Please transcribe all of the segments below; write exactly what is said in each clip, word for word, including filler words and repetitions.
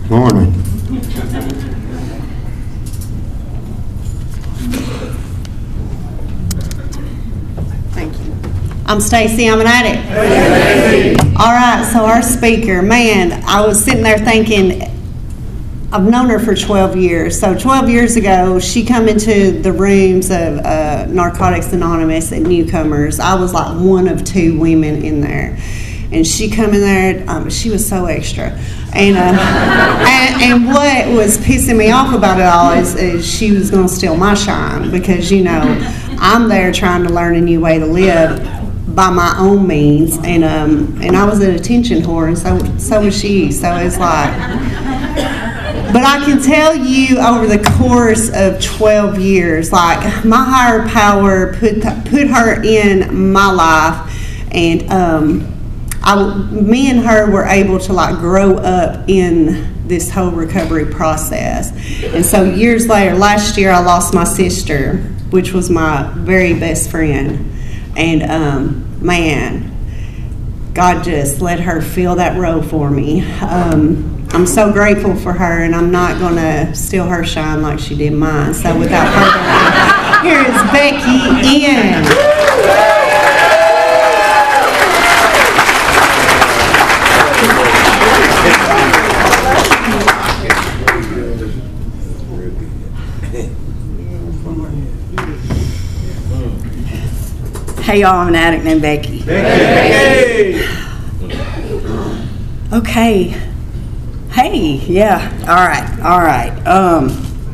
Morning. Thank you. I'm Stacy. I'm an addict. Hey. All right, so our speaker, man, I was sitting there thinking, I've known her for twelve years. So twelve years ago, she come into the rooms of uh, Narcotics Anonymous at newcomers. I was like one of two women in there. And she come in there, um, she was so extra. And, uh, and and what was pissing me off about it all is, is she was going to steal my shine because, you know, I'm there trying to learn a new way to live by my own means. And um, and I was an attention whore, and so, so was she. So it's like... But I can tell you over the course of twelve years, like my higher power put put her in my life, and um, I, me and her were able to like grow up in this whole recovery process. And so years later, last year I lost my sister, which was my very best friend, and um, man, God just let her fill that role for me. Um, I'm so grateful for her, and I'm not going to steal her shine like she did mine. So without further ado, here is Becky Ian. Hey y'all, I'm an addict named Becky. Becky. Okay. Hey, yeah, all right, all right. Um,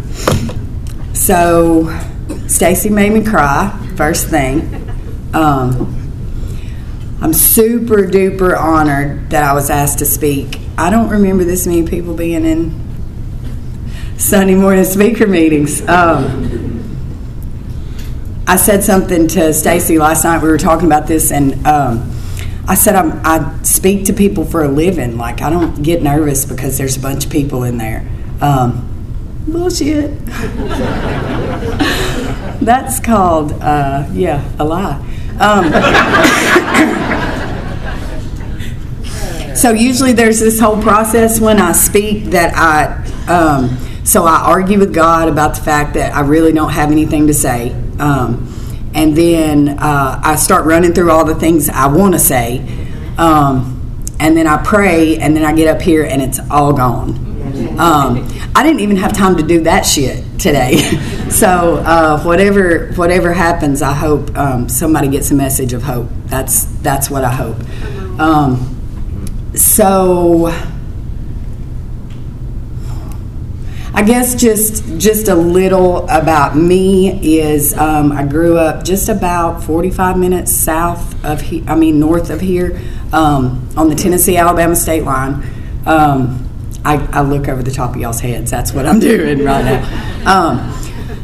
so, Stacy made me cry, first thing. Um, I'm super duper honored that I was asked to speak. I don't remember this many people being in Sunday morning speaker meetings. Um, I said something to Stacy last night, we were talking about this, and um, I said I'm, I speak to people for a living. Like, I don't get nervous because there's a bunch of people in there. Um, bullshit. That's called, uh, yeah, a lie. Um, so usually there's this whole process when I speak that I, um, so I argue with God about the fact that I really don't have anything to say. Um, And then uh, I start running through all the things I want to say. Um, and then I pray, and then I get up here, and it's all gone. Um, I didn't even have time to do that shit today. so uh, whatever whatever happens, I hope um, somebody gets a message of hope. That's, that's what I hope. Um, so... I guess just just a little about me is um, I grew up just about forty-five minutes south of he, I mean north of here um, on the Tennessee-Alabama state line. Um, I, I look over the top of y'all's heads. That's what I'm doing right now. Um,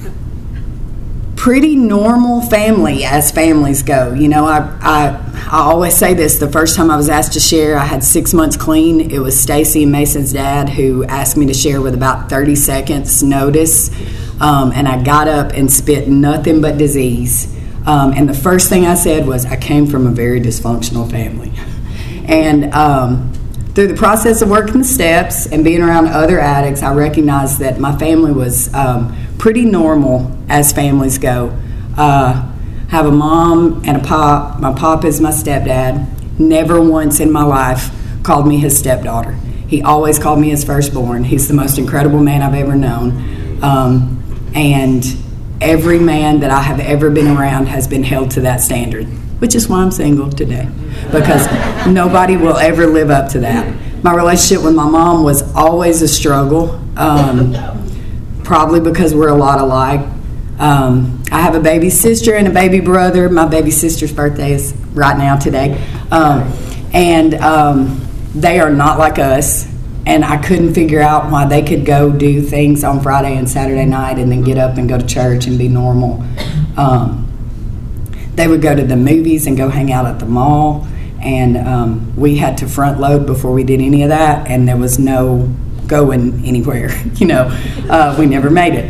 pretty normal family as families go. You know, I, I I always say this. The first time I was asked to share, I had six months clean. It was Stacy and Mason's dad who asked me to share with about thirty seconds notice. Um, and I got up and spit nothing but disease. Um, and the first thing I said was, I came from a very dysfunctional family. And um, through the process of working the steps and being around other addicts, I recognized that my family was um, pretty normal as families go. Uh, have a mom and a pop. My pop is my stepdad. Never once in my life called me his stepdaughter. He always called me his firstborn. He's the most incredible man I've ever known. Um, and every man that I have ever been around has been held to that standard, which is why I'm single today, because nobody will ever live up to that. My relationship with my mom was always a struggle, um, probably because we're a lot alike. Um, I have a baby sister and a baby brother. My baby sister's birthday is right now today. Um, and um, they are not like us. And I couldn't figure out why they could go do things on Friday and Saturday night and then get up and go to church and be normal. Um, they would go to the movies and go hang out at the mall. And um, we had to front load before we did any of that. And there was no going anywhere. you know, uh, we never made it.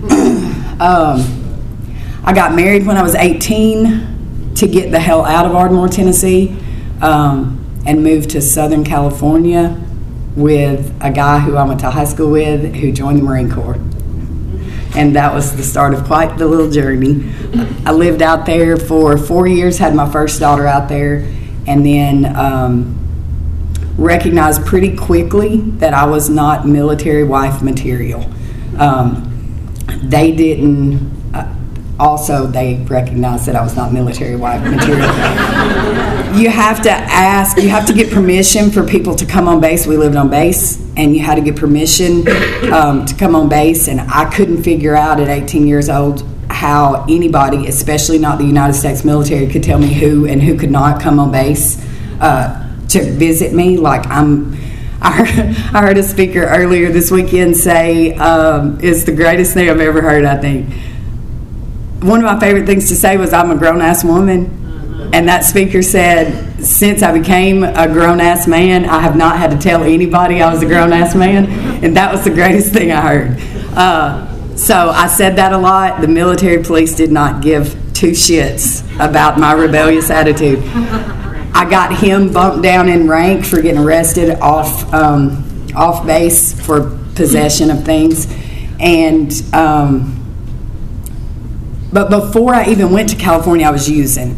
Um, I got married when I was eighteen to get the hell out of Ardmore, Tennessee, um, and moved to Southern California with a guy who I went to high school with who joined the Marine Corps. And that was the start of quite the little journey. I lived out there for four years, had my first daughter out there, and then um, recognized pretty quickly that I was not military wife material. Um, they didn't, uh, also they recognized that I was not military wife material. You have to ask, you have to get permission for people to come on base. We lived on base, and you had to get permission um, to come on base, and I couldn't figure out at eighteen years old how anybody, especially not the United States military, could tell me who and who could not come on base uh, to visit me. Like, I'm, I heard, I heard a speaker earlier this weekend say, um, it's the greatest thing I've ever heard, I think. One of my favorite things to say was, I'm a grown-ass woman. And that speaker said, since I became a grown-ass man, I have not had to tell anybody I was a grown-ass man. And that was the greatest thing I heard. Uh, so I said that a lot. The military police did not give two shits about my rebellious attitude. I got him bumped down in rank for getting arrested off, um, off base for possession of things. And... Um, but before I even went to California, I was using.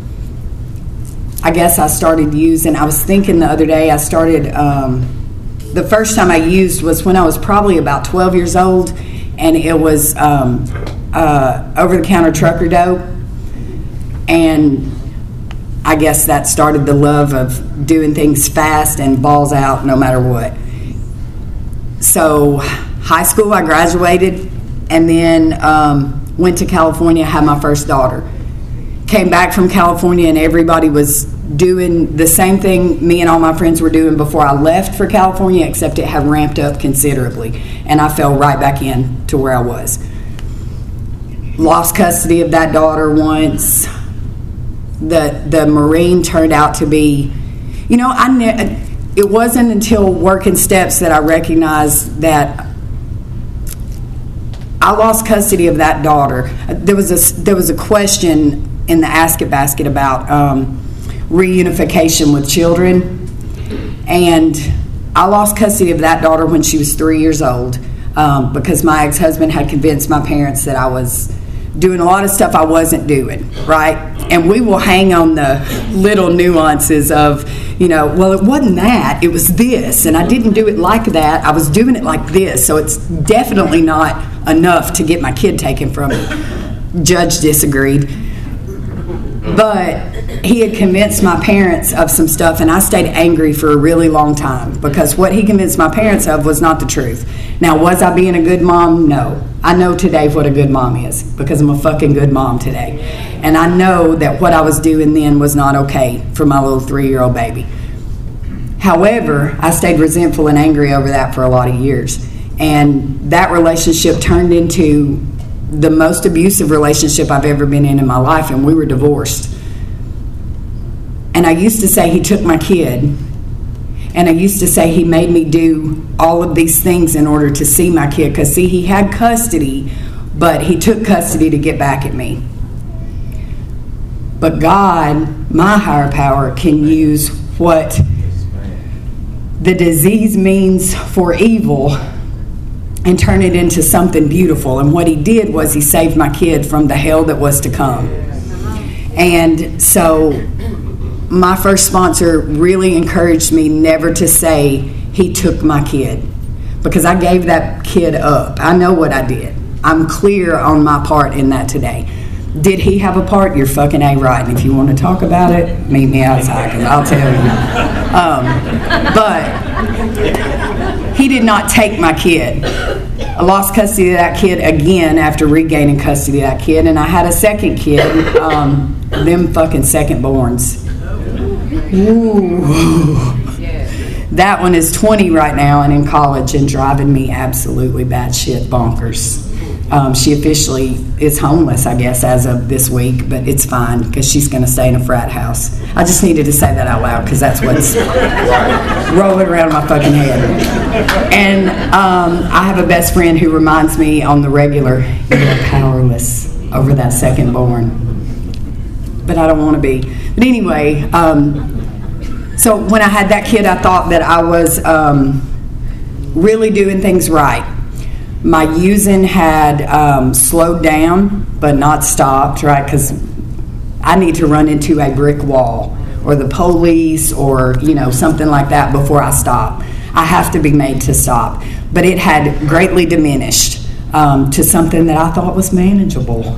I guess I started using, I was thinking the other day, I started, um, the first time I used was when I was probably about twelve years old, and it was um, uh, over-the-counter trucker dope, and I guess that started the love of doing things fast and balls out no matter what. So high school, I graduated, and then um, went to California, had my first daughter. Came back from California, and everybody was doing the same thing me and all my friends were doing before I left for California, except it had ramped up considerably, and I fell right back in to where I was. Lost custody of that daughter once. The the Marine turned out to be, you know, I ne- it wasn't until working steps that I recognized that I lost custody of that daughter. There was a there was a question in the Ask It basket about um, reunification with children, and I lost custody of that daughter when she was three years old um, because my ex-husband had convinced my parents that I was doing a lot of stuff I wasn't doing, right? And we will hang on the little nuances of, you know, well, it wasn't that, it was this, and I didn't do it like that, I was doing it like this, so it's definitely not enough to get my kid taken from me. Judge disagreed. But he had convinced my parents of some stuff, and I stayed angry for a really long time because what he convinced my parents of was not the truth. Now, was I being a good mom? No. I know today what a good mom is because I'm a fucking good mom today. And I know that what I was doing then was not okay for my little three-year-old baby. However, I stayed resentful and angry over that for a lot of years. And that relationship turned into the most abusive relationship I've ever been in in my life, and we were divorced. And I used to say he took my kid, and I used to say he made me do all of these things in order to see my kid, because see, he had custody, but he took custody to get back at me. But God, my higher power, can use what the disease means for evil and turn it into something beautiful. And what he did was he saved my kid from the hell that was to come. And so my first sponsor really encouraged me never to say he took my kid, because I gave that kid up. I know what I did. I'm clear on my part in that today. Did he have a part? You're fucking A right. And if you want to talk about it, meet me outside, because I'll tell you. Um, but he did not take my kid. I lost custody of that kid again after regaining custody of that kid, and I had a second kid, um, them fucking second borns. Ooh. That one is twenty right now and in college and driving me absolutely batshit bonkers. Um, she officially is homeless, I guess, as of this week, but it's fine because she's going to stay in a frat house. I just needed to say that out loud because that's what's rolling around my fucking head. And um, I have a best friend who reminds me on the regular, you're powerless over that second born. But I don't want to be. But anyway, um, So when I had that kid, I thought that I was um, really doing things right. My using had um, slowed down, but not stopped, right? Because I need to run into a brick wall or the police or, you know, something like that before I stop. I have to be made to stop. But it had greatly diminished um, to something that I thought was manageable.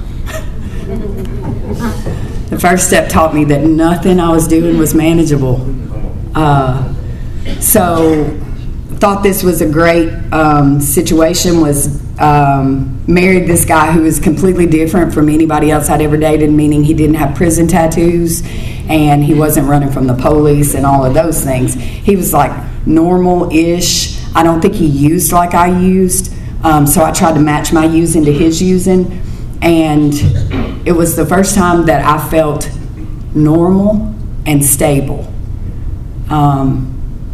The first step taught me that nothing I was doing was manageable. Uh, so thought this was a great um, situation, was um, married this guy who was completely different from anybody else I'd ever dated, meaning he didn't have prison tattoos and he wasn't running from the police and all of those things. He was like normal-ish. I don't think he used like I used, um, so I tried to match my using to his using, and it was the first time that I felt normal and stable. Um,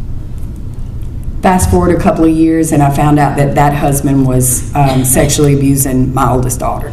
Fast forward a couple of years, and I found out that that husband was um, sexually abusing my oldest daughter.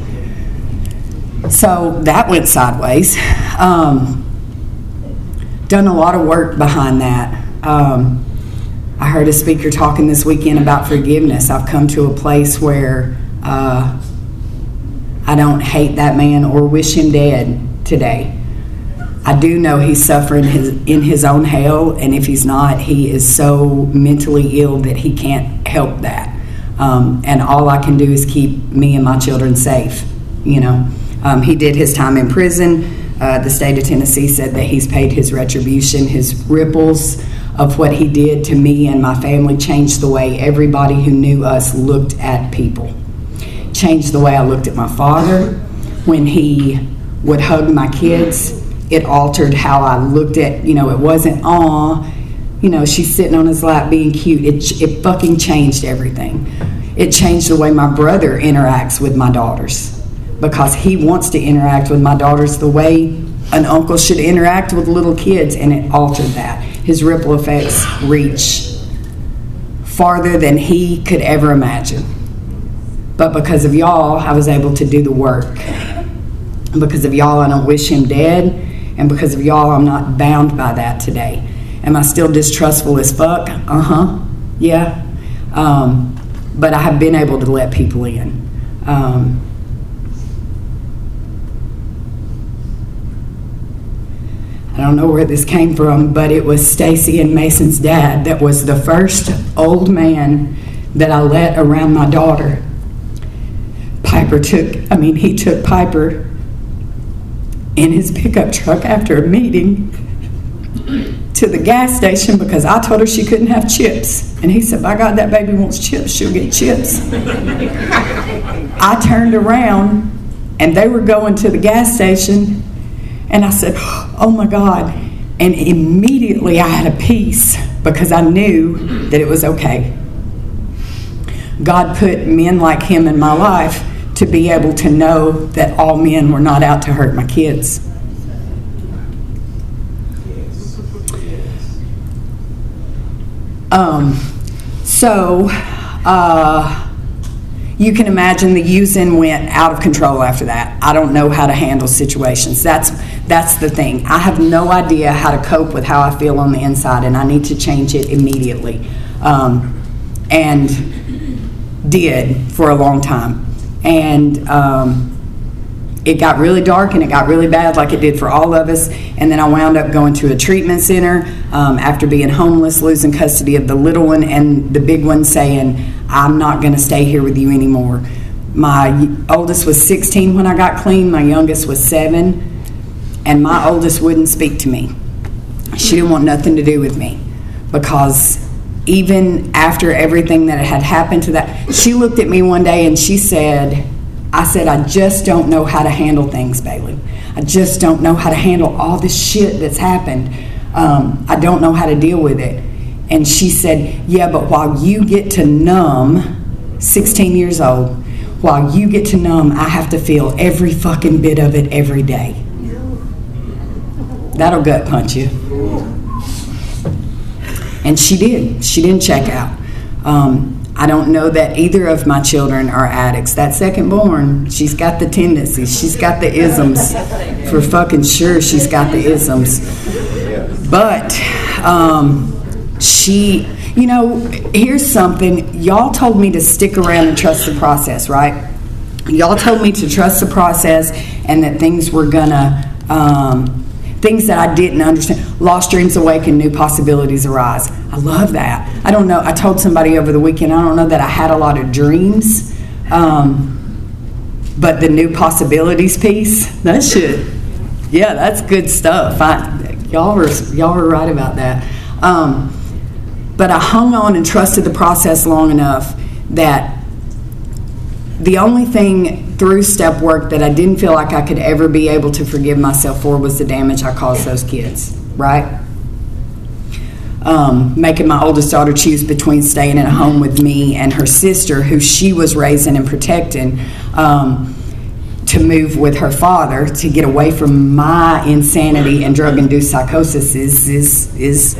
So that went sideways. Um, done a lot of work behind that. Um, I heard a speaker talking this weekend about forgiveness. I've come to a place where uh, I don't hate that man or wish him dead today. I do know he's suffering his, in his own hell, and if he's not, he is so mentally ill that he can't help that. Um, and all I can do is keep me and my children safe, you know. Um, he did his time in prison. Uh, the state of Tennessee said that he's paid his retribution. His ripples of what he did to me and my family changed the way everybody who knew us looked at people. Changed the way I looked at my father. When he would hug my kids, it altered how I looked at, you know, it wasn't, aw, you know, she's sitting on his lap being cute. It, it fucking changed everything. It changed the way my brother interacts with my daughters, because he wants to interact with my daughters the way an uncle should interact with little kids, and it altered that. His ripple effects reach farther than he could ever imagine. But because of y'all, I was able to do the work. Because of y'all, I don't wish him dead. And because of y'all, I'm not bound by that today. Am I still distrustful as fuck? Uh-huh. Yeah. Um, but I have been able to let people in. Um, I don't know where this came from, but it was Stacy and Mason's dad that was the first old man that I let around my daughter. Piper took, I mean, he took Piper in his pickup truck after a meeting to the gas station because I told her she couldn't have chips. And he said, by God, that baby wants chips. She'll get chips. I turned around, and they were going to the gas station, and I said, oh, my God. And immediately I had a peace because I knew that it was okay. God put men like him in my life to be able to know that all men were not out to hurt my kids. Um, so, uh, you can imagine the using went out of control after that. I don't know how to handle situations. That's that's the thing. I have no idea how to cope with how I feel on the inside, and I need to change it immediately. Um, and did for a long time. And um, it got really dark and it got really bad, like it did for all of us. And then I wound up going to a treatment center um, after being homeless, losing custody of the little one, and the big one saying, I'm not going to stay here with you anymore. My oldest was sixteen when I got clean. My youngest was seven. And my oldest wouldn't speak to me. She didn't want nothing to do with me, because even after everything that had happened to that, she looked at me one day and she said, I said, I just don't know how to handle things, Bailey. I just don't know how to handle all this shit that's happened. Um, I don't know how to deal with it. And she said, yeah, but while you get to numb, sixteen years old, while you get to numb, I have to feel every fucking bit of it every day. That'll gut punch you. And she did. She didn't check out. Um, I don't know that either of my children are addicts. That second born, she's got the tendencies. She's got the isms. For fucking sure, she's got the isms. But Um, she, you know, here's something. Y'all told me to stick around and trust the process, right? Y'all told me to trust the process and that things were gonna, um, things that I didn't understand. Lost dreams awaken, new possibilities arise. I love that. I don't know. I told somebody over the weekend, I don't know that I had a lot of dreams, um, but the new possibilities piece, that shit, yeah, that's good stuff. I, y'all were y'all were right about that. Um, but I hung on and trusted the process long enough that the only thing through step work that I didn't feel like I could ever be able to forgive myself for was the damage I caused those kids, right? Um, making my oldest daughter choose between staying in a home with me and her sister, who she was raising and protecting, um, to move with her father to get away from my insanity and drug-induced psychosis is, is, is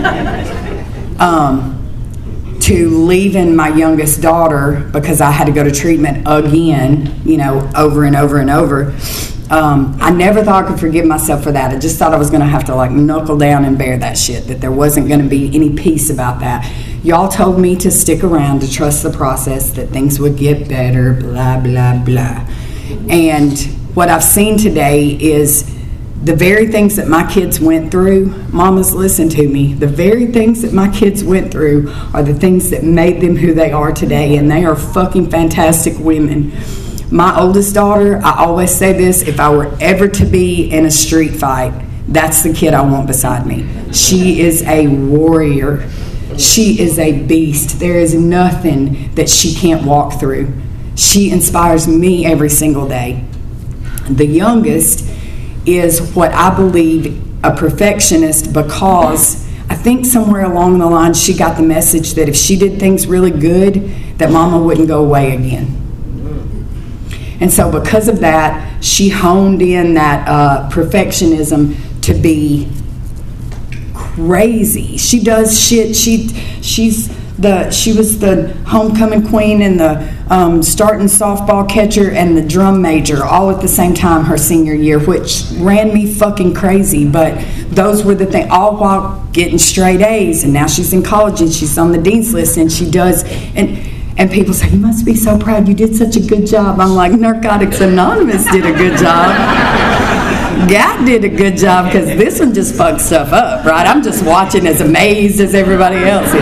um, to leaving my youngest daughter because I had to go to treatment again, you know, over and over and over. Um, I never thought I could forgive myself for that. I just thought I was going to have to like knuckle down and bear that shit, that there wasn't going to be any peace about that. Y'all told me to stick around, to trust the process, that things would get better, blah, blah, blah. And what I've seen today is the very things that my kids went through, mamas, listen to me, the very things that my kids went through are the things that made them who they are today, and they are fucking fantastic women. My oldest daughter, I always say this, if I were ever to be in a street fight, that's the kid I want beside me. She is a warrior. She is a beast. There is nothing that she can't walk through. She inspires me every single day. The youngest is what I believe a perfectionist, because I think somewhere along the line she got the message that if she did things really good, that mama wouldn't go away again. And so because of that, she honed in that uh, perfectionism to be crazy. She does shit. She she's the she was the homecoming queen and the um, starting softball catcher and the drum major all at the same time her senior year, which ran me fucking crazy. But those were the things, all while getting straight A's. And now she's in college and she's on the dean's list and she does and. And people say, you must be so proud. You did such a good job. I'm like, Narcotics Anonymous did a good job. God did a good job, because this one just fucked stuff up, right? I'm just watching as amazed as everybody else is.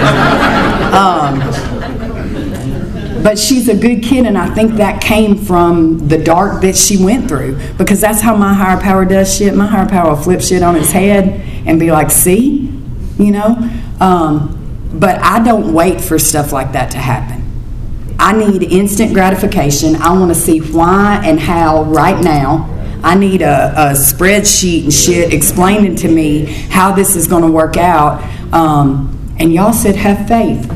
Um, but she's a good kid, and I think that came from the dark that she went through, because that's how my higher power does shit. My higher power will flip shit on its head and be like, see? You know? Um, but I don't wait for stuff like that to happen. I need instant gratification. I want to see why and how right now. I need a, a spreadsheet and shit explaining to me how this is going to work out. Um, and y'all said have faith.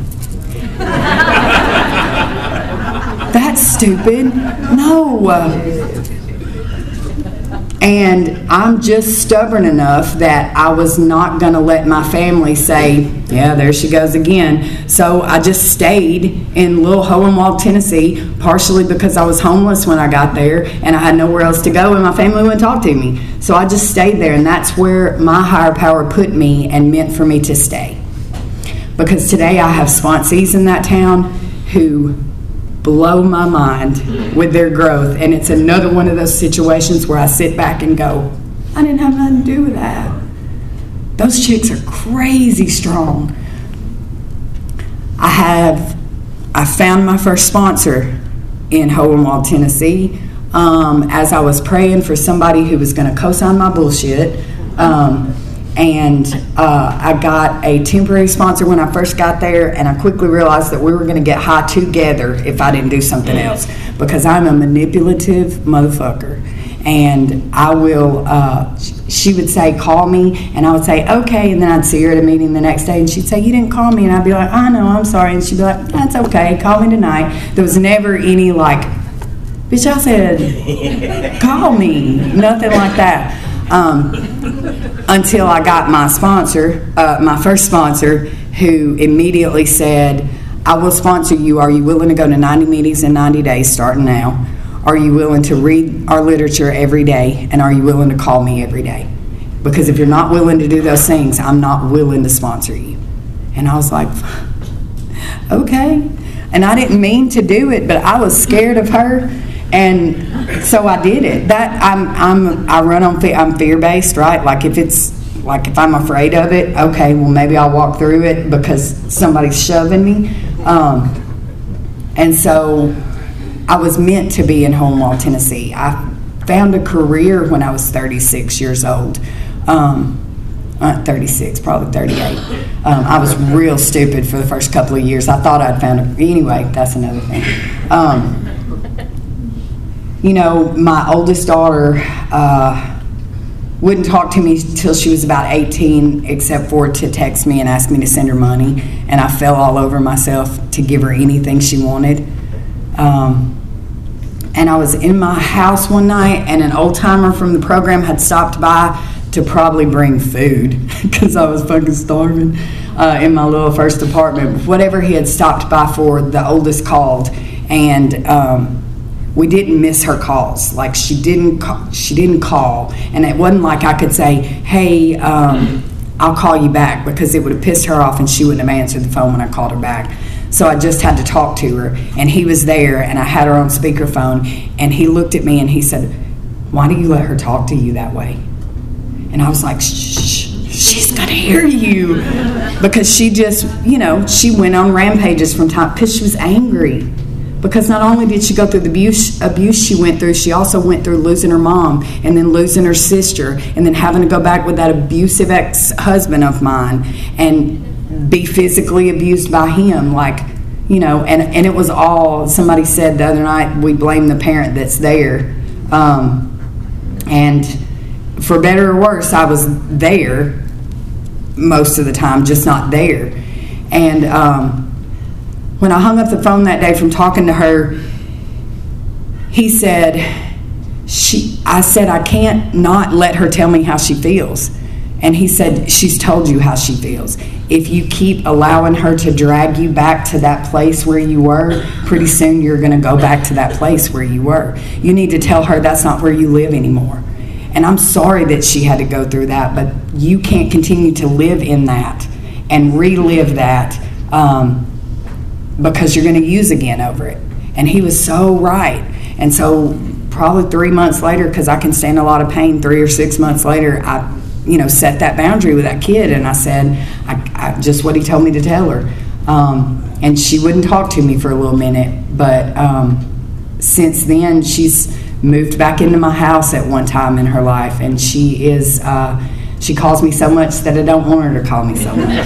That's stupid. No. Uh, and I'm just stubborn enough that I was not going to let my family say, yeah, there she goes again. So I just stayed in Little Hohenwald, Tennessee, partially because I was homeless when I got there and I had nowhere else to go and my family wouldn't talk to me. So I just stayed there, and that's where my higher power put me and meant for me to stay. Because today I have sponsees in that town who blow my mind with their growth, and it's another one of those situations where I sit back and go, I didn't have nothing to do with that. Those chicks are crazy strong. I have I found my first sponsor in Hohenwald, Tennessee, um, as I was praying for somebody who was going to co-sign my bullshit. Um, And uh, I got a temporary sponsor when I first got there, and I quickly realized that we were going to get high together if I didn't do something else, because I'm a manipulative motherfucker. And I will, uh, she would say, call me, and I would say, okay, and then I'd see her at a meeting the next day, and she'd say, you didn't call me, and I'd be like, I know, I'm sorry, and she'd be like, that's okay, call me tonight. There was never any like, bitch, I said, call me, nothing like that. Um, until I got my sponsor, uh, my first sponsor, who immediately said, I will sponsor you. Are you willing to go to ninety meetings in ninety days starting now? Are you willing to read our literature every day? And are you willing to call me every day? because if you're not willing to do those things, I'm not willing to sponsor you. And I was like, okay. And I didn't mean to do it, but I was scared of her, and so I did it. That I'm I'm I run on fear. I'm fear based, right? Like if it's like if I'm afraid of it, okay, well maybe I'll walk through it because somebody's shoving me. Um, and so I was meant to be in Hohenwald, Tennessee. I found a career when I was thirty-six years old. Um, Uh, thirty-six, probably thirty-eight. Um, I was real stupid for the first couple of years. I thought I'd found a... Anyway, that's another thing. Um, you know, my oldest daughter uh, wouldn't talk to me till she was about eighteen, except for to text me and ask me to send her money. And I fell all over myself to give her anything she wanted. Um, and I was in my house one night, and an old-timer from the program had stopped by to probably bring food because I was fucking starving uh, in my little first apartment. Whatever he had stopped by for, the oldest called, and um, we didn't miss her calls. Like she didn't, call, she didn't call, and it wasn't like I could say, "Hey, um, I'll call you back," because it would have pissed her off, and she wouldn't have answered the phone when I called her back. So I just had to talk to her, and he was there, and I had her on speakerphone, and he looked at me and he said, "Why do you let her talk to you that way?" And I was like, shh, she's going to hear you. Because she just, you know, she went on rampages from time, because she was angry. Because not only did she go through the abuse, abuse she went through, she also went through losing her mom, and then losing her sister, and then having to go back with that abusive ex-husband of mine, and be physically abused by him. Like, you know, and, and it was all, somebody said the other night, we blame the parent that's there. Um, and... For better or worse, I was there most of the time, just not there. And um, when I hung up the phone that day from talking to her, he said, "She." I said, "I can't not let her tell me how she feels." And he said, "She's told you how she feels. If you keep allowing her to drag you back to that place where you were, pretty soon you're going to go back to that place where you were. You need to tell her that's not where you live anymore. And I'm sorry that she had to go through that, but you can't continue to live in that and relive that um, because you're going to use again over it." And he was so right. And so probably three months later, because I can stand a lot of pain, three or six months later, I, you know, set that boundary with that kid. And I said, I, I, just what he told me to tell her. Um, and she wouldn't talk to me for a little minute. But um, since then, she's moved back into my house at one time in her life, and she is uh, she calls me so much that I don't want her to call me so much.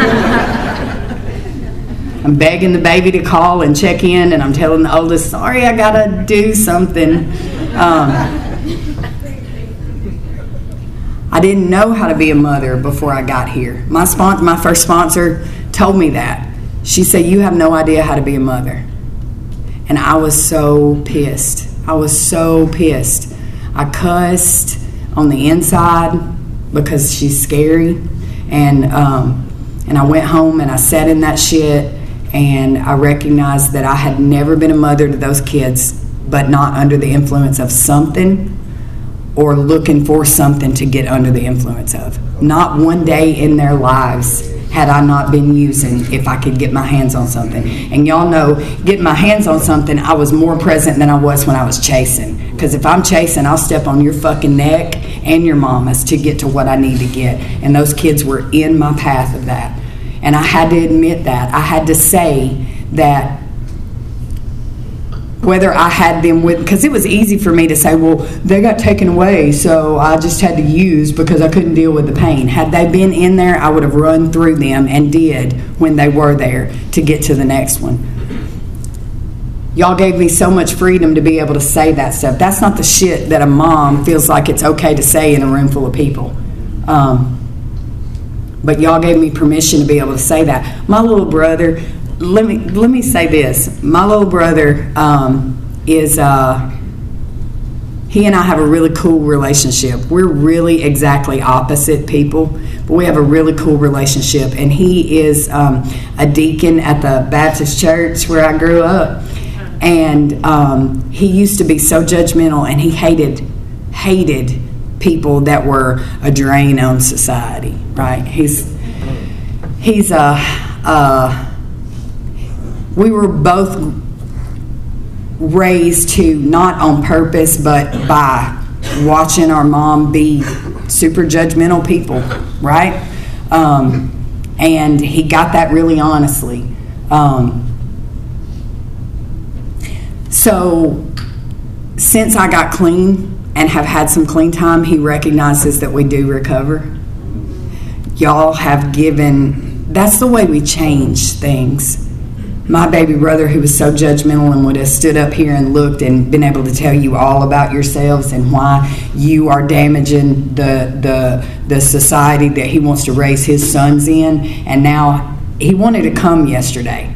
I'm begging the baby to call and check in, and I'm telling the oldest, "Sorry, I gotta do something." Um, I didn't know how to be a mother before I got here. My sponsor, my first sponsor told me that. She said, "You have no idea how to be a mother." And I was so pissed. I was so pissed. I cussed on the inside because she's scary. And um, and I went home and I sat in that shit, and I recognized that I had never been a mother to those kids, but not under the influence of something or looking for something to get under the influence of. Not one day in their lives had I not been using if I could get my hands on something. And y'all know, getting my hands on something, I was more present than I was when I was chasing. Because if I'm chasing, I'll step on your fucking neck and your mama's to get to what I need to get. And those kids were in my path of that. And I had to admit that. I had to say that whether I had them with, because it was easy for me to say, well, they got taken away, so I just had to use because I couldn't deal with the pain. Had they been in there, I would have run through them, and did when they were there, to get to the next one. Y'all gave me so much freedom to be able to say that stuff. That's not the shit that a mom feels like it's okay to say in a room full of people. Um, but y'all gave me permission to be able to say that. My little brother... Let me let me say this. My little brother um, is, uh, he and I have a really cool relationship. We're really exactly opposite people, but we have a really cool relationship. And he is um, a deacon at the Baptist church where I grew up. And um, he used to be so judgmental, and he hated, hated people that were a drain on society, right? He's he's a uh, we were both raised to, not on purpose, but by watching our mom be super judgmental people, right? Um, and he got that really honestly. Um, so since I got clean and have had some clean time, he recognizes that we do recover. Y'all have given, that's the way we change things. My baby brother, who was so judgmental and would have stood up here and looked and been able to tell you all about yourselves and why you are damaging the the the society that he wants to raise his sons in, and now he wanted to come yesterday.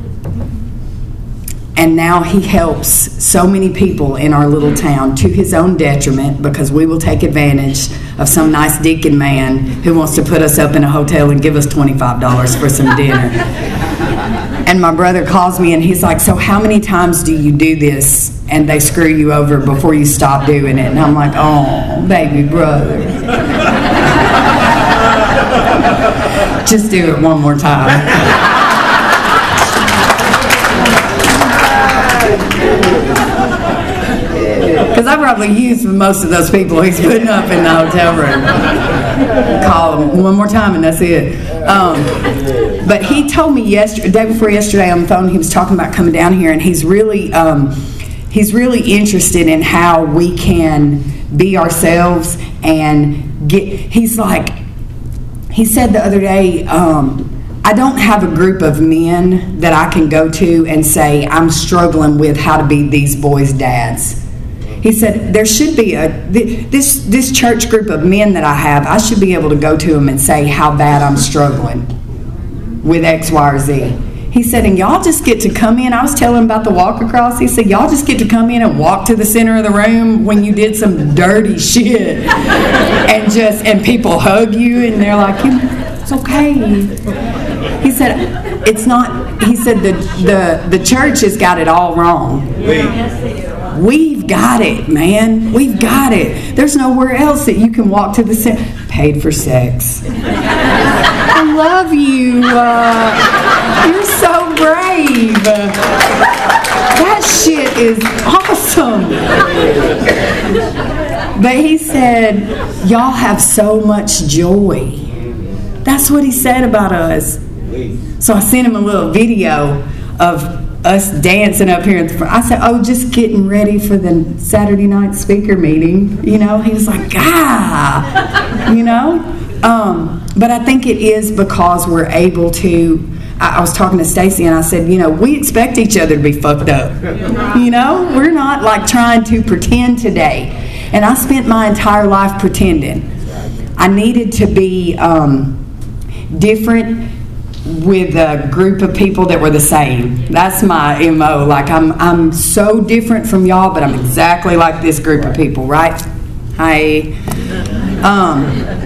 And now he helps so many people in our little town to his own detriment, because we will take advantage of some nice deacon man who wants to put us up in a hotel and give us twenty-five dollars for some dinner. And my brother calls me and he's like, so how many times do you do this and they screw you over before you stop doing it? And I'm like, oh, baby brother. Just do it one more time. Because I probably used most of those people he's putting up in the hotel room. Call him one more time and that's it. Um, but he told me yesterday, day before yesterday on the phone, he was talking about coming down here, and he's really, um, he's really interested in how we can be ourselves and get. He's like, he said the other day, um, I don't have a group of men that I can go to and say I'm struggling with how to be these boys' dads. He said, there should be a, this this church group of men that I have, I should be able to go to them and say how bad I'm struggling with X, Y, or Z. He said, and y'all just get to come in. I was telling him about the walk across. He said, y'all just get to come in and walk to the center of the room when you did some dirty shit. And just, and people hug you and they're like, it's okay. He said, it's not, he said, the, the, the church has got it all wrong. We've got it, man. We've got it. There's nowhere else that you can walk to the center. Paid for sex. I love you. Uh, you're so brave. That shit is awesome. But he said, y'all have so much joy. That's what he said about us. So I sent him a little video of us dancing up here in the front. I said, oh, just getting ready for the Saturday night speaker meeting. You know, he was like, ah, you know. Um, but I think it is because we're able to, I, I was talking to Stacy and I said, you know, we expect each other to be fucked up. You know, we're not like trying to pretend today. And I spent my entire life pretending. I needed to be um, different with a group of people that were the same. That's my M O. Like, I'm I'm so different from y'all, but I'm exactly like this group of people, right? Hi. Um,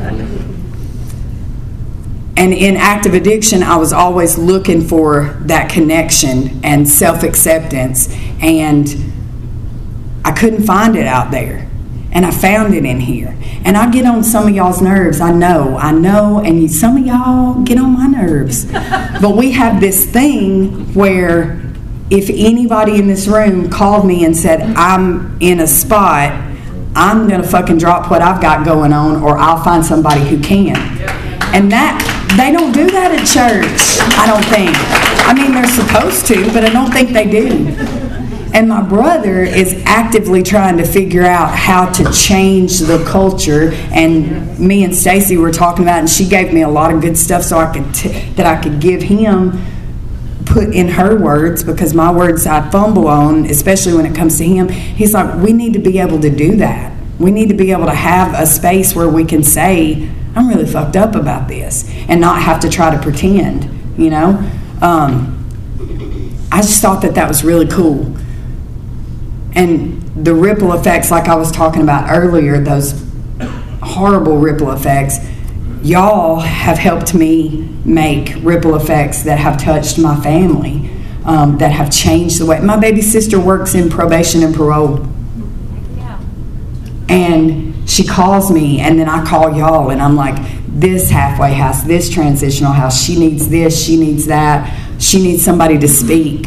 and in active addiction, I was always looking for that connection and self-acceptance, and I couldn't find it out there. And I found it in here. And I get on some of y'all's nerves. I know, I know, and you, some of y'all get on my nerves. But we have this thing where if anybody in this room called me and said, I'm in a spot, I'm going to fucking drop what I've got going on, or I'll find somebody who can. And that, they don't do that at church, I don't think. I mean, they're supposed to, but I don't think they do. And my brother is actively trying to figure out how to change the culture. And me and Stacy were talking about it, and she gave me a lot of good stuff so I could t- that I could give him, put in her words, because my words I fumble on, especially when it comes to him. He's like, we need to be able to do that. We need to be able to have a space where we can say, I'm really fucked up about this, and not have to try to pretend, you know? Um, I just thought that that was really cool. And the ripple effects, like I was talking about earlier, those horrible ripple effects, y'all have helped me make ripple effects that have touched my family, um, that have changed the way. My baby sister works in probation and parole. Yeah. And she calls me, and then I call y'all, and I'm like, this halfway house, this transitional house, she needs this, she needs that, she needs somebody to speak.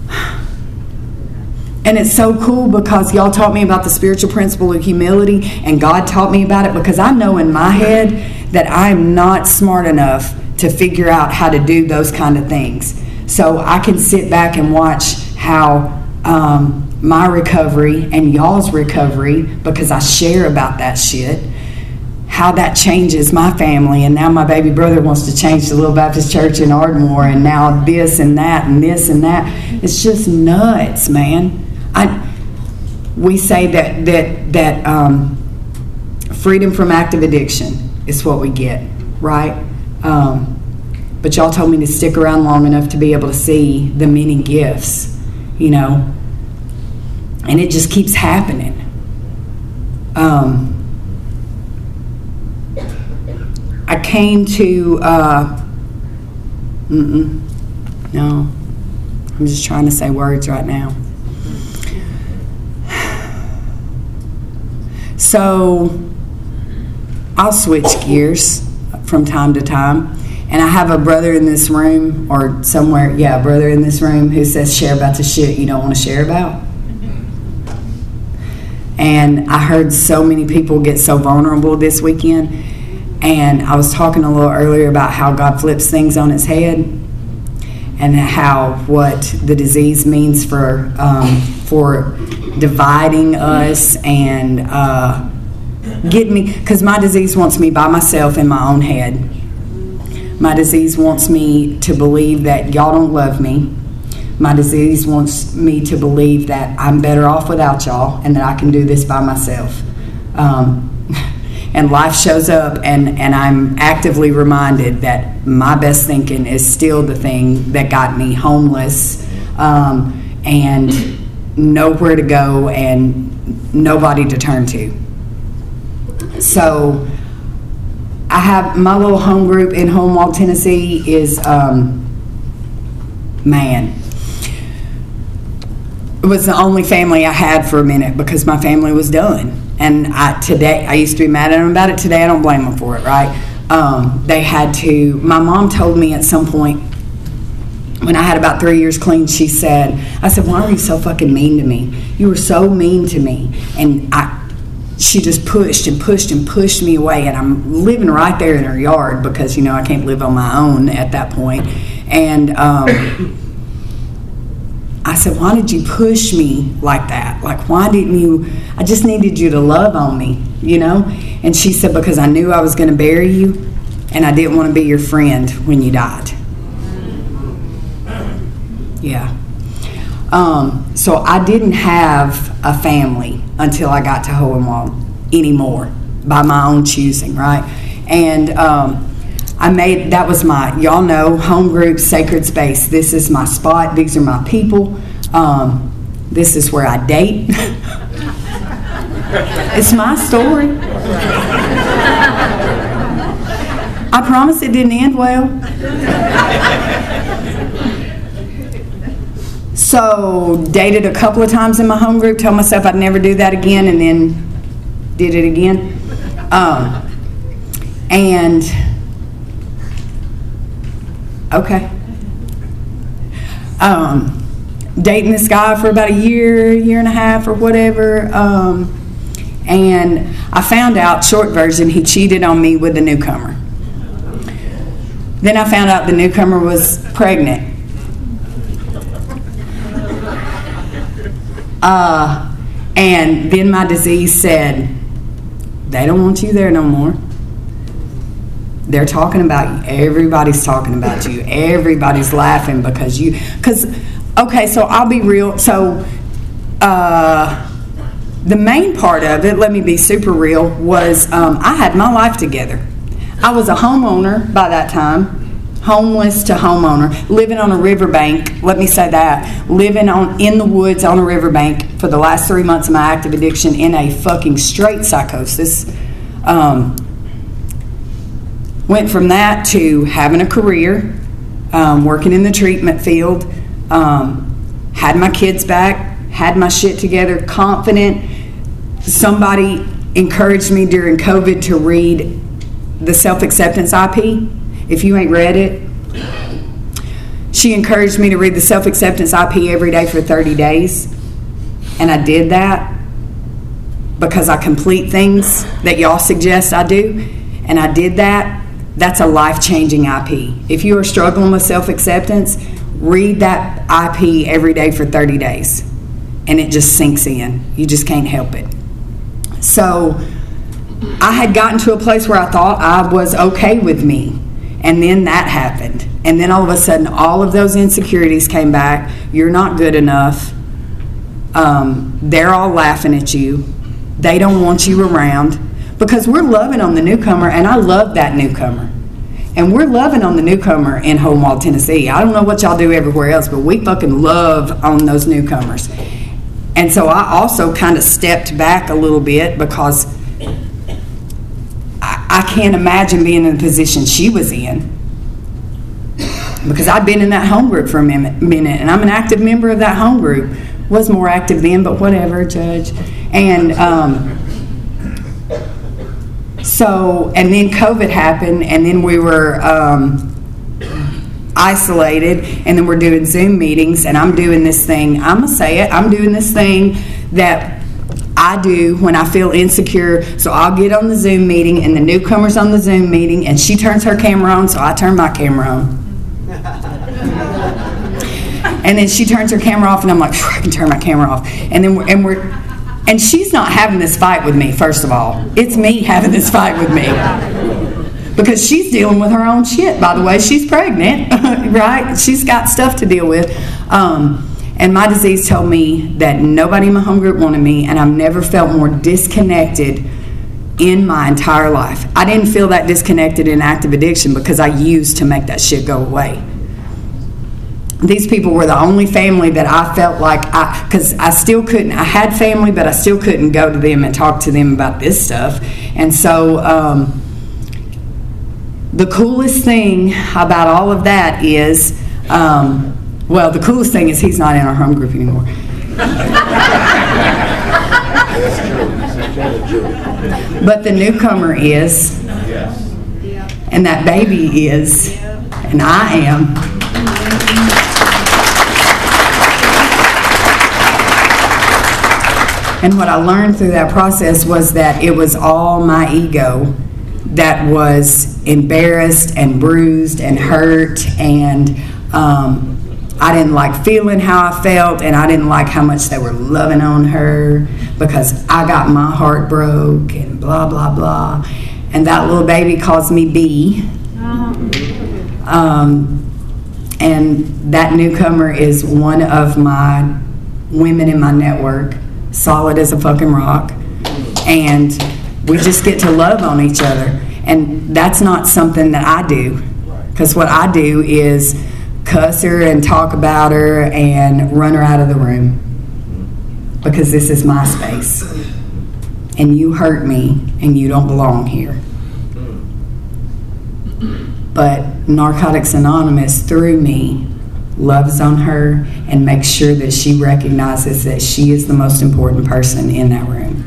And it's so cool because y'all taught me about the spiritual principle of humility, and God taught me about it, because I know in my head that I'm not smart enough to figure out how to do those kind of things. So I can sit back and watch how um, my recovery and y'all's recovery, because I share about that shit, how that changes my family. And now my baby brother wants to change the Little Baptist Church in Ardmore, and now this and that and this and that. It's just nuts, man. I, we say that that that um, freedom from active addiction is what we get, right? Um, but y'all told me to stick around long enough to be able to see the many gifts, you know, and it just keeps happening. Um, I came to, uh, mm-mm, no, I'm just trying to say words right now. So I'll switch gears from time to time. And I have a brother in this room, or somewhere, yeah, a brother in this room who says, share about the shit you don't want to share about. And I heard so many people get so vulnerable this weekend. And I was talking a little earlier about how God flips things on its head, and how what the disease means for um, for dividing us and uh, getting me, because my disease wants me by myself in my own head. My disease wants me to believe that y'all don't love me. My disease wants me to believe that I'm better off without y'all, and that I can do this by myself. Um, and life shows up, and, and I'm actively reminded that my best thinking is still the thing that got me homeless, um, and nowhere to go and nobody to turn to. So I have my little home group in Homewall, Tennessee is, um, man, it was the only family I had for a minute, because my family was done. And I, today, I used to be mad at them about it. Today, I don't blame them for it, right? Um, they had to, my mom told me at some point, when I had about three years clean, she said, I said, why are you so fucking mean to me? You were so mean to me. And I, she just pushed and pushed and pushed me away. And I'm living right there in her yard, because, you know, I can't live on my own at that point. And um, I said, why did you push me like that? Like, why didn't you, I just needed you to love on me, you know? And she said, because I knew I was going to bury you, and I didn't want to be your friend when you died. Yeah. Um, so I didn't have a family until I got to Hohenwald anymore, by my own choosing, right? And um, I made, that was my, y'all know, home group, sacred space. This is my spot. These are my people. Um, this is where I date. It's my story. I promise it didn't end well. So, dated a couple of times in my home group, told myself I'd never do that again, and then did it again. Um, and, okay. Um, dating this guy for about a year, year and a half or whatever. Um, and I found out, short version, he cheated on me with a newcomer. Then I found out the newcomer was pregnant. Uh, and then my disease said, they don't want you there no more. They're talking about you. Everybody's talking about you. Everybody's laughing because you, because, okay, so I'll be real. So uh, the main part of it, let me be super real, was um, I had my life together. I was a homeowner by that time. Homeless to homeowner, living on a riverbank. Let me say that, living on in the woods on a riverbank for the last three months of my active addiction in a fucking straight psychosis. Um, went from that to having a career, um, working in the treatment field, um, had my kids back, had my shit together, confident. Somebody encouraged me during COVID to read the Self-Acceptance I P. If you ain't read it, she encouraged me to read the Self-Acceptance I P every day for thirty days. And I did that because I complete things that y'all suggest I do. And I did that. That's a life-changing I P. If you are struggling with self-acceptance, read that I P every day for thirty days. And it just sinks in. You just can't help it. So I had gotten to a place where I thought I was okay with me. And then that happened. And then all of a sudden, all of those insecurities came back. You're not good enough. Um, they're all laughing at you. They don't want you around. Because we're loving on the newcomer, and I love that newcomer. And we're loving on the newcomer in Homewall, Tennessee. I don't know what y'all do everywhere else, but we fucking love on those newcomers. And so I also kind of stepped back a little bit because I, I can't imagine being in the position she was in. Because I'd been in that home group for a minute, and I'm an active member of that home group. Was more active then, but whatever, Judge. And um, so, and then COVID happened, and then we were um, isolated, and then we're doing Zoom meetings, and I'm doing this thing, I'm going to say it, I'm doing this thing that I do when I feel insecure. So I'll get on the Zoom meeting, and the newcomer's on the Zoom meeting, and she turns her camera on, so I turn my camera on. And then she turns her camera off, and I'm like, I can turn my camera off. And then we're, and we're, and she's not having this fight with me, first of all. It's me having this fight with me. Because she's dealing with her own shit, by the way. She's pregnant, right? She's got stuff to deal with. Um, and my disease told me that nobody in my home group wanted me, and I've never felt more disconnected in my entire life. I didn't feel that disconnected in active addiction because I used to make that shit go away. These people were the only family that I felt like I, because I still couldn't, I had family, but I still couldn't go to them and talk to them about this stuff. And so um, the coolest thing about all of that is, um, well, the coolest thing is he's not in our home group anymore. But the newcomer is, and that baby is, and I am. And what I learned through that process was that it was all my ego that was embarrassed and bruised and hurt, and um, I didn't like feeling how I felt, and I didn't like how much they were loving on her because I got my heart broke and blah, blah, blah. And that little baby calls me B. Um, and that newcomer is one of my women in my network, solid as a fucking rock, and we just get to love on each other. And that's not something that I do, because what I do is cuss her and talk about her and run her out of the room, because this is my space, and you hurt me and you don't belong here. But Narcotics Anonymous, through me, loves on her and makes sure that she recognizes that she is the most important person in that room.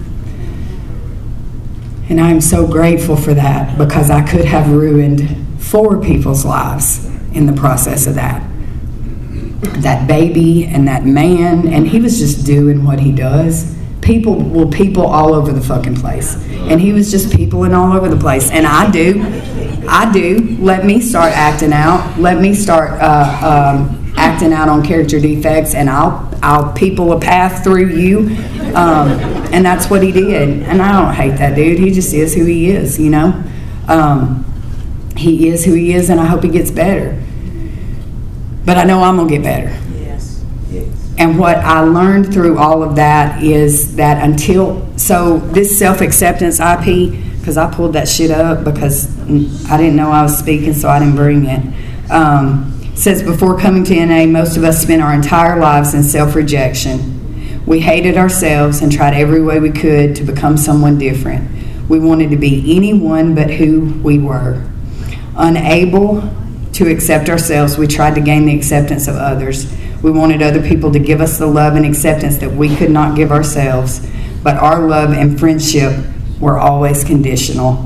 And I am so grateful for that, because I could have ruined four people's lives in the process of that. That baby and that man, and he was just doing what he does. People will people all over the fucking place. And he was just peopling all over the place. And I do. I do. Let me start acting out. Let me start uh, um, acting out on character defects, and I'll I'll people a path through you. Um, and that's what he did. And I don't hate that dude. He just is who he is, you know. Um, he is who he is, and I hope he gets better. But I know I'm going to get better. Yes. Yes. And what I learned through all of that is that until, so this self-acceptance I P, because I pulled that shit up because I didn't know I was speaking, so I didn't bring it. Um, it says, before coming to N A, most of us spent our entire lives in self-rejection. We hated ourselves and tried every way we could to become someone different. We wanted to be anyone but who we were. Unable to accept ourselves, we tried to gain the acceptance of others. We wanted other people to give us the love and acceptance that we could not give ourselves. But our love and friendship were always conditional.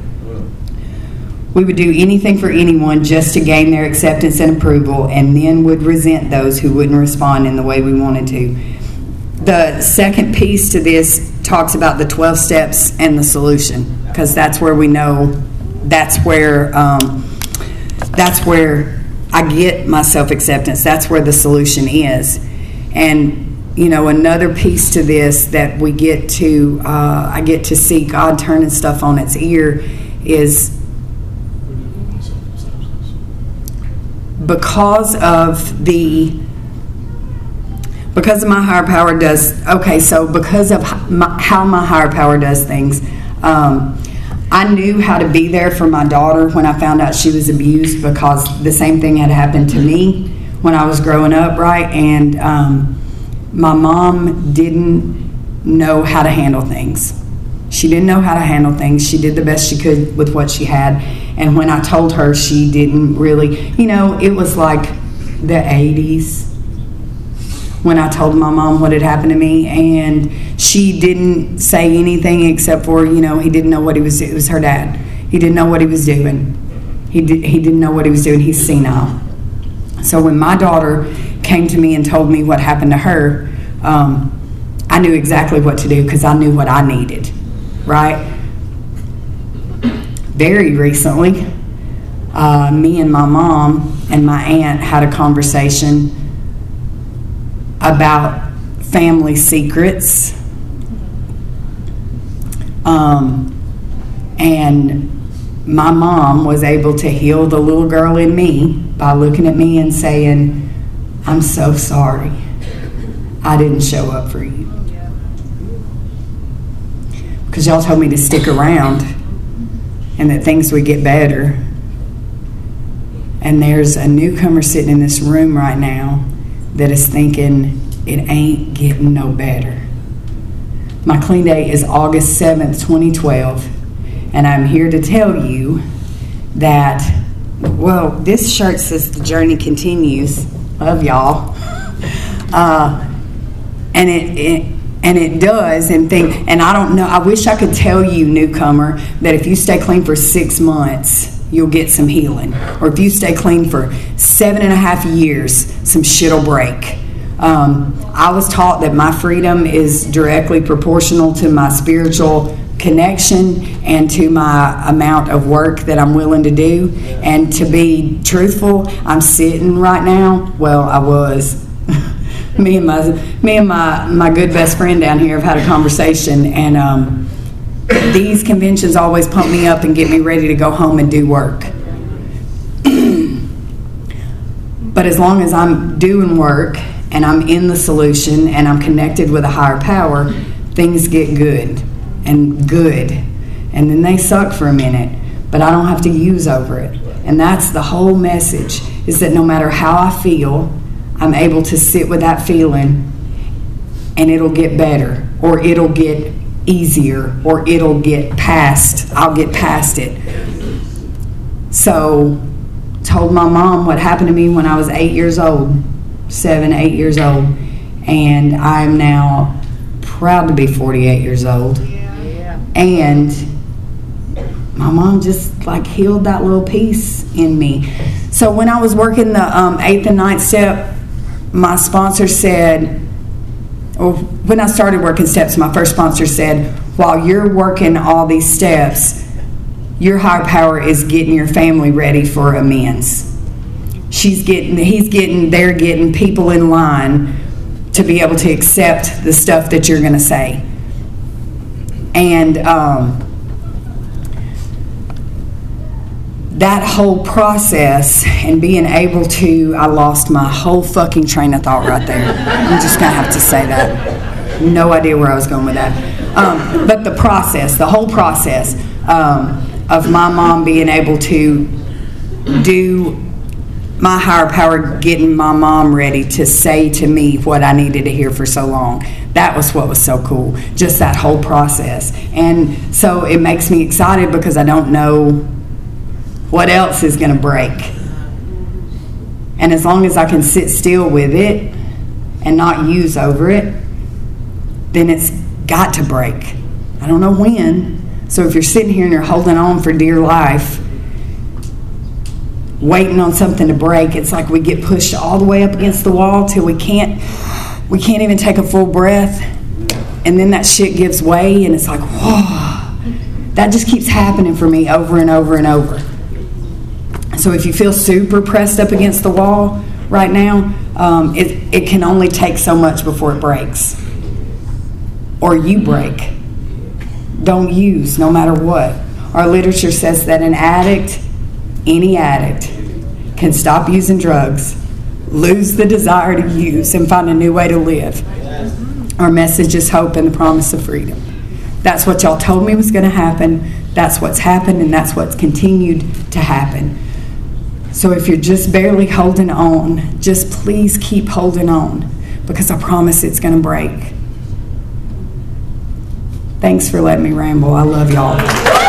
We would do anything for anyone just to gain their acceptance and approval, and then would resent those who wouldn't respond in the way we wanted to. The second piece to this talks about the twelve steps and the solution, because that's where we know, that's where um, that's where I get my self-acceptance. That's where the solution is. And you know, another piece to this that we get to, uh, I get to see God turning stuff on its ear is because of the, because of my higher power does, okay, so because of my, how my higher power does things, um, I knew how to be there for my daughter when I found out she was abused, because the same thing had happened to me when I was growing up, right? And um, my mom didn't know how to handle things. She didn't know how to handle things. She did the best she could with what she had. And when I told her, she didn't really, you know, it was like the eighties when I told my mom what had happened to me, and she didn't say anything except for, you know, he didn't know what he was doing. It was her dad. He didn't know what he was doing. He, did, he didn't know what he was doing. He's senile. So when my daughter came to me and told me what happened to her, um, I knew exactly what to do, because I knew what I needed, right? Very recently, uh, me and my mom and my aunt had a conversation about family secrets. Um, and my mom was able to heal the little girl in me by looking at me and saying, I'm so sorry I didn't show up for you. Because y'all told me to stick around and that things would get better. And there's a newcomer sitting in this room right now that is thinking, it ain't getting no better. My clean date is August seventh, twenty twelve, and I'm here to tell you that, well, this shirt says the journey continues. Love y'all. Uh, and it, it and it does, and think, and I don't know, I wish I could tell you, newcomer, that if you stay clean for six months, you'll get some healing. Or if you stay clean for seven and a half years, some shit'll break. Um, I was taught that my freedom is directly proportional to my spiritual connection and to my amount of work that I'm willing to do. And to be truthful, I'm sitting right now, well, I was. me and my me and my, my good best friend down here have had a conversation, and um, these conventions always pump me up and get me ready to go home and do work. But as long as I'm doing work and I'm in the solution and I'm connected with a higher power, things get good and good. And then they suck for a minute, but I don't have to use over it. And that's the whole message, is that no matter how I feel, I'm able to sit with that feeling and it'll get better, or it'll get easier, or it'll get past, I'll get past it. So, told my mom what happened to me when I was eight years old, seven, eight years old, and I'm now proud to be forty-eight years old. And my mom just like healed that little piece in me. So when I was working the um, eighth and ninth step, my sponsor said, or when I started working steps, my first sponsor said, while you're working all these steps, your higher power is getting your family ready for amends. She's getting, he's getting, they're getting people in line to be able to accept the stuff that you're going to say. And um, that whole process and being able to, I lost my whole fucking train of thought right there. I'm just going to have to say that. No idea where I was going with that. Um, but the process, the whole process um, of my mom being able to do my higher power, getting my mom ready to say to me what I needed to hear for so long. That was what was so cool, just that whole process. And so it makes me excited because I don't know what else is going to break. And as long as I can sit still with it and not use over it, then it's got to break. I don't know when, So if you're sitting here and you're holding on for dear life, waiting on something to break, it's like we get pushed all the way up against the wall till we can't we can't even take a full breath, and then that shit gives way, and it's like, whoa. That just keeps happening for me over and over and over. So if you feel super pressed up against the wall right now, um, it, it can only take so much before it breaks. Or you break. Don't use, no matter what. Our literature says that an addict, any addict, can stop using drugs, lose the desire to use, and find a new way to live. Our message is hope and the promise of freedom. That's what y'all told me was going to happen. That's what's happened, and that's what's continued to happen. So if you're just barely holding on, just please keep holding on, because I promise it's going to break. Thanks for letting me ramble. I love y'all.